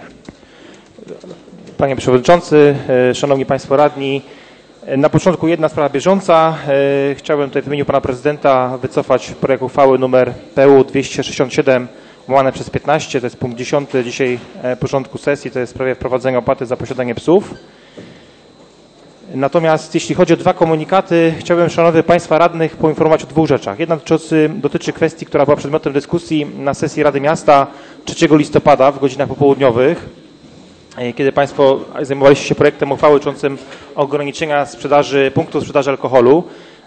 Panie Przewodniczący, Szanowni Państwo Radni, na początku jedna sprawa bieżąca. Chciałbym tutaj w imieniu Pana Prezydenta wycofać projekt uchwały nr PU 267/15, to jest punkt 10 dzisiaj porządku sesji, to jest w sprawie wprowadzenia opłaty za posiadanie psów. Natomiast jeśli chodzi o dwa komunikaty, chciałbym Szanownych Państwa Radnych poinformować o dwóch rzeczach. Jedna dotyczy kwestii, która była przedmiotem dyskusji na sesji Rady Miasta 3 listopada w godzinach popołudniowych, kiedy Państwo zajmowaliście się projektem uchwały dotyczącym ograniczenia punktów sprzedaży alkoholu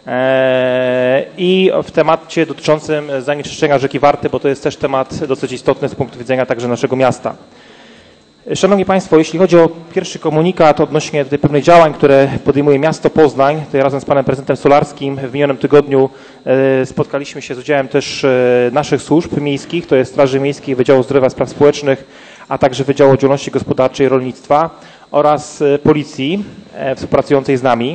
i w temacie dotyczącym zanieczyszczenia rzeki Warty, bo to jest też temat dosyć istotny z punktu widzenia także naszego miasta. Szanowni Państwo, jeśli chodzi o pierwszy komunikat odnośnie tutaj pewnych działań, które podejmuje miasto Poznań, tutaj razem z Panem Prezydentem Solarskim w minionym tygodniu spotkaliśmy się z udziałem też naszych służb miejskich, to jest Straży Miejskiej, Wydziału Zdrowia, Spraw Społecznych, a także Wydziału Działalności Gospodarczej i Rolnictwa oraz Policji współpracującej z nami.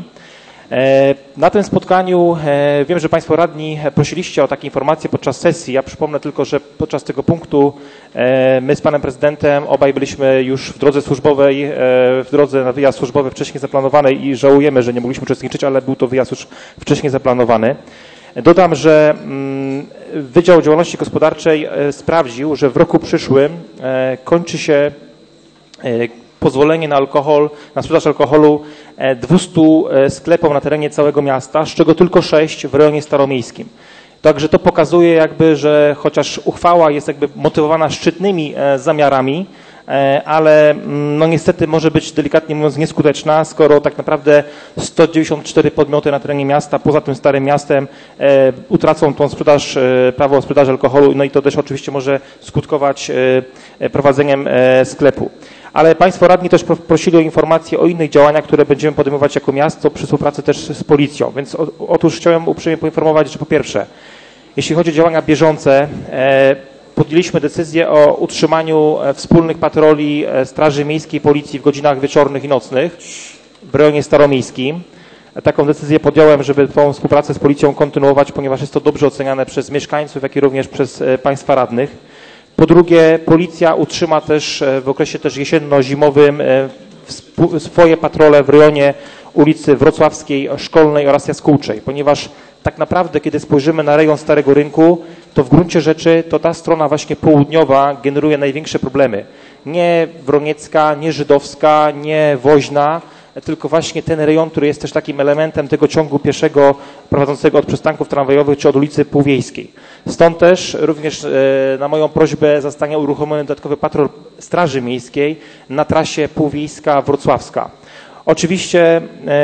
Na tym spotkaniu wiem, że Państwo radni prosiliście o takie informacje podczas sesji. Ja przypomnę tylko, że podczas tego punktu my z Panem Prezydentem obaj byliśmy już w drodze służbowej, w drodze na wyjazd służbowy wcześniej zaplanowanej i żałujemy, że nie mogliśmy uczestniczyć, ale był to wyjazd już wcześniej zaplanowany. Dodam, że Wydział Działalności Gospodarczej sprawdził, że w roku przyszłym kończy się pozwolenie na alkohol, na sprzedaż alkoholu 200 sklepom na terenie całego miasta, z czego tylko 6 w rejonie staromiejskim. Także to pokazuje jakby, że chociaż uchwała jest jakby motywowana szczytnymi zamiarami, ale no niestety może być delikatnie mówiąc nieskuteczna, skoro tak naprawdę 194 podmioty na terenie miasta, poza tym Starym Miastem, utracą tą sprzedaż, prawo sprzedaży alkoholu, no i to też oczywiście może skutkować prowadzeniem sklepu. Ale Państwo radni też prosili o informacje o innych działaniach, które będziemy podejmować jako miasto przy współpracy też z policją. Więc otóż chciałem uprzejmie poinformować, że po pierwsze, jeśli chodzi o działania bieżące, podjęliśmy decyzję o utrzymaniu wspólnych patroli Straży Miejskiej Policji w godzinach wieczornych i nocnych w rejonie staromiejskim. Taką decyzję podjąłem, żeby tą współpracę z policją kontynuować, ponieważ jest to dobrze oceniane przez mieszkańców, jak i również przez Państwa radnych. Po drugie, policja utrzyma też w okresie też jesienno-zimowym swoje patrole w rejonie ulicy Wrocławskiej, Szkolnej oraz Jaskółczej, ponieważ tak naprawdę, kiedy spojrzymy na rejon Starego Rynku, to w gruncie rzeczy to ta strona właśnie południowa generuje największe problemy. Nie Wroniecka, nie Żydowska, nie Woźna, tylko właśnie ten rejon, który jest też takim elementem tego ciągu pieszego prowadzącego od przystanków tramwajowych czy od ulicy Półwiejskiej. Stąd też również na moją prośbę zostanie uruchomiony dodatkowy patrol Straży Miejskiej na trasie Półwiejska-Wrocławska. Oczywiście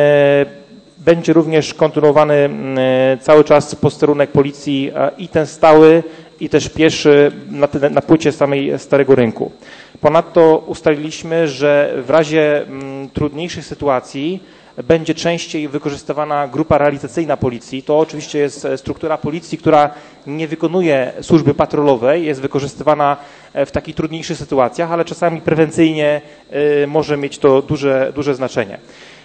będzie również kontynuowany cały czas posterunek policji i ten stały, i też pieszy na płycie samej Starego Rynku. Ponadto ustaliliśmy, że w razie trudniejszych sytuacji będzie częściej wykorzystywana grupa realizacyjna policji. To oczywiście jest struktura policji, która nie wykonuje służby patrolowej, jest wykorzystywana w takich trudniejszych sytuacjach, ale czasami prewencyjnie może mieć to duże znaczenie.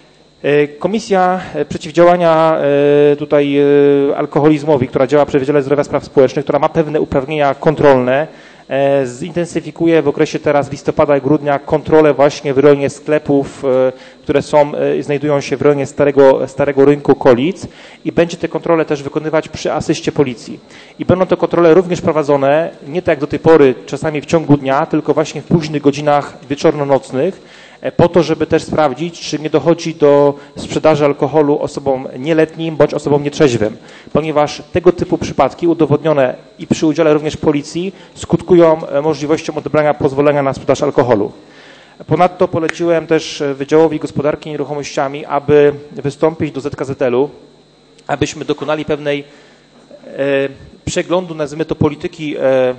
Komisja Przeciwdziałania tutaj alkoholizmowi, która działa przy Wydziale Zdrowia Spraw Społecznych, która ma pewne uprawnienia kontrolne, zintensyfikuje w okresie teraz listopada i grudnia kontrolę właśnie w rejonie sklepów, które znajdują się w rejonie Starego Rynku Kolic i będzie te kontrole też wykonywać przy asyście policji. I będą te kontrole również prowadzone nie tak jak do tej pory, czasami w ciągu dnia, tylko właśnie w późnych godzinach wieczorno-nocnych, po to, żeby też sprawdzić, czy nie dochodzi do sprzedaży alkoholu osobom nieletnim bądź osobom nietrzeźwym, ponieważ tego typu przypadki udowodnione i przy udziale również policji skutkują możliwością odebrania pozwolenia na sprzedaż alkoholu. Ponadto poleciłem też Wydziałowi Gospodarki Nieruchomościami, aby wystąpić do ZKZL-u, abyśmy dokonali pewnej przeglądu, nazwijmy to polityki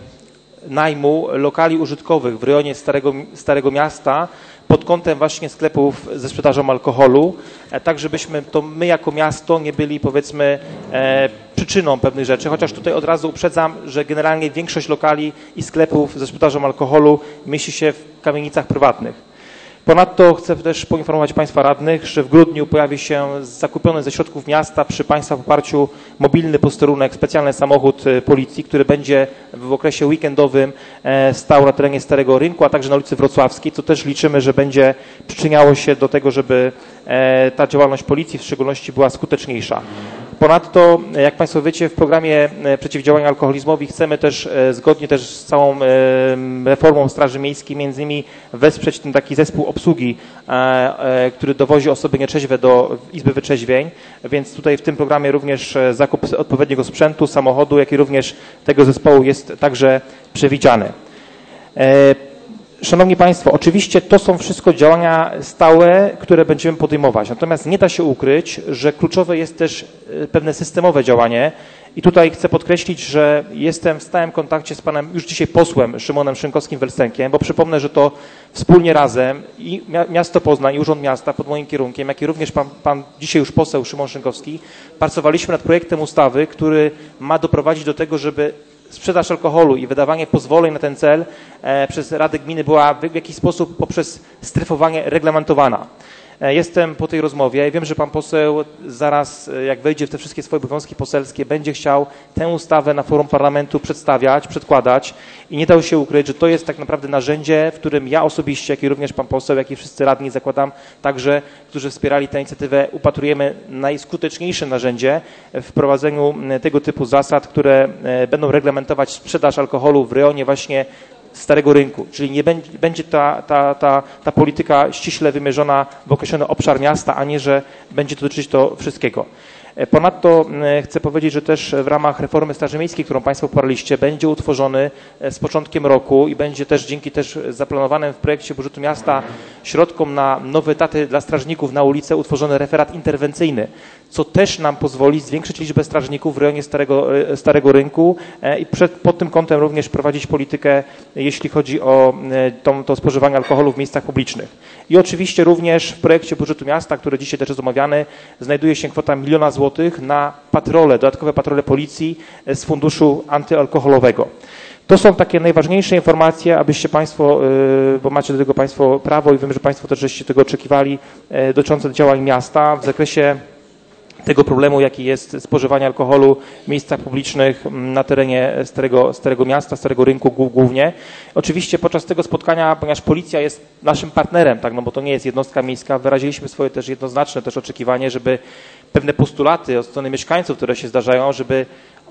najmu lokali użytkowych w rejonie Starego Miasta pod kątem właśnie sklepów ze sprzedażą alkoholu, tak żebyśmy to my jako miasto nie byli powiedzmy przyczyną pewnych rzeczy, chociaż tutaj od razu uprzedzam, że generalnie większość lokali i sklepów ze sprzedażą alkoholu mieści się w kamienicach prywatnych. Ponadto chcę też poinformować Państwa radnych, że w grudniu pojawi się zakupiony ze środków miasta przy Państwa poparciu mobilny posterunek, specjalny samochód policji, który będzie w okresie weekendowym stał na terenie Starego Rynku, a także na ulicy Wrocławskiej, co też liczymy, że będzie przyczyniało się do tego, żeby ta działalność policji w szczególności była skuteczniejsza. Ponadto, jak Państwo wiecie, w programie przeciwdziałania alkoholizmowi chcemy też zgodnie też z całą reformą Straży Miejskiej między innymi wesprzeć ten taki zespół obsługi, który dowozi osoby nietrzeźwe do Izby Wytrzeźwień, więc tutaj w tym programie również zakup odpowiedniego sprzętu, samochodu, jak i również tego zespołu jest także przewidziany. Szanowni Państwo, oczywiście to są wszystko działania stałe, które będziemy podejmować. Natomiast nie da się ukryć, że kluczowe jest też pewne systemowe działanie i tutaj chcę podkreślić, że jestem w stałym kontakcie z panem już dzisiaj posłem Szymonem Szynkowskim-Welsenkiem, bo przypomnę, że to wspólnie razem i miasto Poznań i Urząd Miasta pod moim kierunkiem, jak i również pan dzisiaj już poseł Szymon Szynkowski, pracowaliśmy nad projektem ustawy, który ma doprowadzić do tego, żeby sprzedaż alkoholu i wydawanie pozwoleń na ten cel przez Radę Gminy była w jakiś sposób poprzez strefowanie reglamentowana. Jestem po tej rozmowie i wiem, że pan poseł zaraz, jak wejdzie w te wszystkie swoje obowiązki poselskie, będzie chciał tę ustawę na forum parlamentu przedstawiać, przedkładać i nie dał się ukryć, że to jest tak naprawdę narzędzie, w którym ja osobiście, jak i również pan poseł, jak i wszyscy radni, zakładam także, którzy wspierali tę inicjatywę, upatrujemy najskuteczniejsze narzędzie w wprowadzeniu tego typu zasad, które będą reglamentować sprzedaż alkoholu w rejonie właśnie Starego Rynku, czyli nie będzie ta polityka ściśle wymierzona w określony obszar miasta, a nie, że będzie dotyczyć to wszystkiego. Ponadto chcę powiedzieć, że też w ramach reformy Straży Miejskiej, którą Państwo poparliście, będzie utworzony z początkiem roku i będzie też dzięki też zaplanowanym w projekcie budżetu miasta środkom na nowe etaty dla strażników na ulicę utworzony referat interwencyjny, co też nam pozwoli zwiększyć liczbę strażników w rejonie Starego Rynku i pod tym kątem również prowadzić politykę, jeśli chodzi o to spożywanie alkoholu w miejscach publicznych. I oczywiście również w projekcie budżetu miasta, który dzisiaj też jest omawiany, znajduje się kwota 1 000 000 złotych na patrole, dodatkowe patrole policji z funduszu antyalkoholowego. To są takie najważniejsze informacje, abyście Państwo, bo macie do tego Państwo prawo i wiem, że Państwo też żeście tego oczekiwali, dotyczące działań miasta w zakresie tego problemu, jaki jest spożywanie alkoholu w miejscach publicznych na terenie Starego Miasta, Starego Rynku głównie. Oczywiście podczas tego spotkania, ponieważ policja jest naszym partnerem, tak, no bo to nie jest jednostka miejska, wyraziliśmy swoje też jednoznaczne też oczekiwanie, żeby pewne postulaty od strony mieszkańców, które się zdarzają, żeby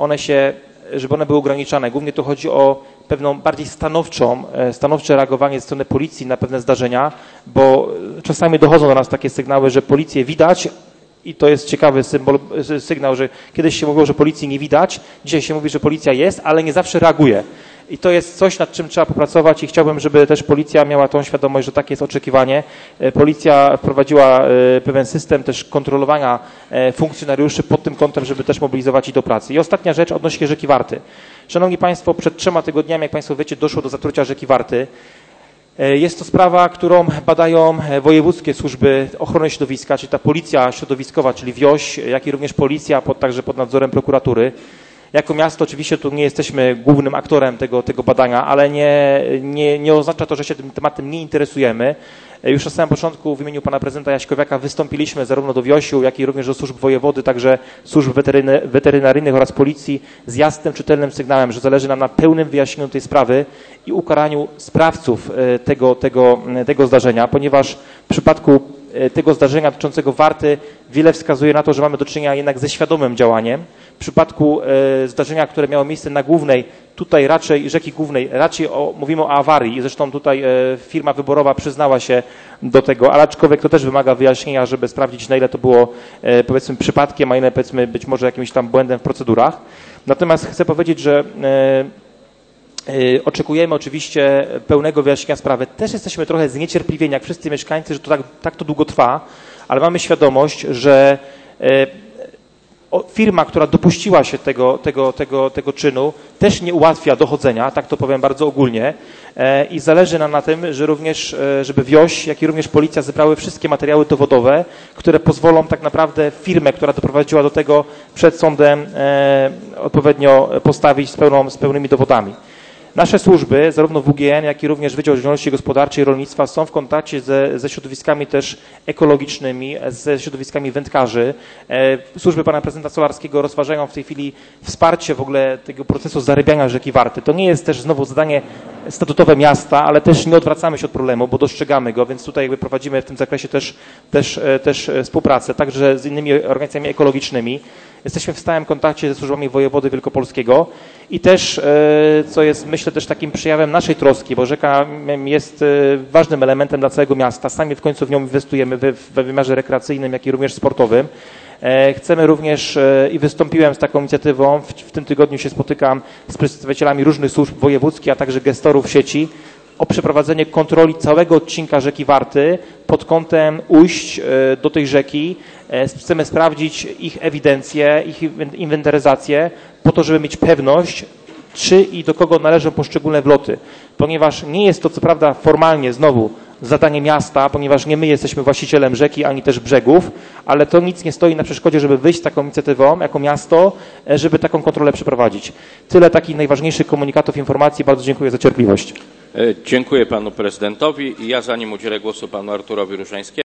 one były ograniczane. Głównie tu chodzi o pewną bardziej stanowcze reagowanie ze strony policji na pewne zdarzenia, bo czasami dochodzą do nas takie sygnały, że policję widać, i to jest ciekawy sygnał, że kiedyś się mówiło, że policji nie widać, dzisiaj się mówi, że policja jest, ale nie zawsze reaguje. I to jest coś, nad czym trzeba popracować i chciałbym, żeby też policja miała tą świadomość, że takie jest oczekiwanie. Policja wprowadziła pewien system też kontrolowania funkcjonariuszy pod tym kątem, żeby też mobilizować ich do pracy. I ostatnia rzecz odnośnie rzeki Warty. Szanowni Państwo, przed 3 tygodniami, jak Państwo wiecie, doszło do zatrucia rzeki Warty. Jest to sprawa, którą badają wojewódzkie służby ochrony środowiska, czyli ta policja środowiskowa, czyli WIOŚ, jak i również policja, także pod nadzorem prokuratury. Jako miasto oczywiście tu nie jesteśmy głównym aktorem tego badania, ale nie oznacza to, że się tym tematem nie interesujemy. Już na samym początku w imieniu pana prezydenta Jaśkowiaka wystąpiliśmy zarówno do WIOŚ-u, jak i również do służb wojewody, także służb weterynaryjnych oraz policji z jasnym, czytelnym sygnałem, że zależy nam na pełnym wyjaśnieniu tej sprawy i ukaraniu sprawców tego zdarzenia, ponieważ w przypadku tego zdarzenia dotyczącego Warty wiele wskazuje na to, że mamy do czynienia jednak ze świadomym działaniem. W przypadku zdarzenia, które miało miejsce na Głównej, tutaj raczej rzeki Głównej, mówimy o awarii i zresztą tutaj firma wyborowa przyznała się do tego, ale aczkolwiek to też wymaga wyjaśnienia, żeby sprawdzić, na ile to było powiedzmy przypadkiem, a ile powiedzmy być może jakimś tam błędem w procedurach. Natomiast chcę powiedzieć, że oczekujemy oczywiście pełnego wyjaśnienia sprawy. Też jesteśmy trochę zniecierpliwieni, jak wszyscy mieszkańcy, że to tak to długo trwa, ale mamy świadomość, że firma, która dopuściła się tego czynu, też nie ułatwia dochodzenia, tak to powiem bardzo ogólnie, i zależy nam na tym, że również, żeby WIOŚ, jak i również policja zebrały wszystkie materiały dowodowe, które pozwolą tak naprawdę firmę, która doprowadziła do tego przed sądem odpowiednio postawić z pełnymi dowodami. Nasze służby, zarówno WGN, jak i również Wydział Działalności Gospodarczej i Rolnictwa są w kontakcie ze środowiskami też ekologicznymi, ze środowiskami wędkarzy. Służby pana prezydenta Solarskiego rozważają w tej chwili wsparcie w ogóle tego procesu zarybiania rzeki Warty. To nie jest też znowu zadanie statutowe miasta, ale też nie odwracamy się od problemu, bo dostrzegamy go, więc tutaj jakby prowadzimy w tym zakresie też współpracę, także z innymi organizacjami ekologicznymi. Jesteśmy w stałym kontakcie ze służbami wojewody wielkopolskiego i też, co jest myślę też takim przejawem naszej troski, bo rzeka jest ważnym elementem dla całego miasta. Sami w końcu w nią inwestujemy we wymiarze rekreacyjnym, jak i również sportowym. Chcemy również i wystąpiłem z taką inicjatywą, w tym tygodniu się spotykam z przedstawicielami różnych służb wojewódzkich, a także gestorów sieci, o przeprowadzenie kontroli całego odcinka rzeki Warty pod kątem ujść do tej rzeki. Chcemy sprawdzić ich ewidencję, ich inwentaryzację po to, żeby mieć pewność, czy i do kogo należą poszczególne wloty. Ponieważ nie jest to co prawda formalnie znowu zadanie miasta, ponieważ nie my jesteśmy właścicielem rzeki, ani też brzegów, ale to nic nie stoi na przeszkodzie, żeby wyjść z taką inicjatywą jako miasto, żeby taką kontrolę przeprowadzić. Tyle takich najważniejszych komunikatów, informacji. Bardzo dziękuję za cierpliwość. Dziękuję panu prezydentowi. Ja zanim udzielę głosu panu Arturowi Różańskiemu.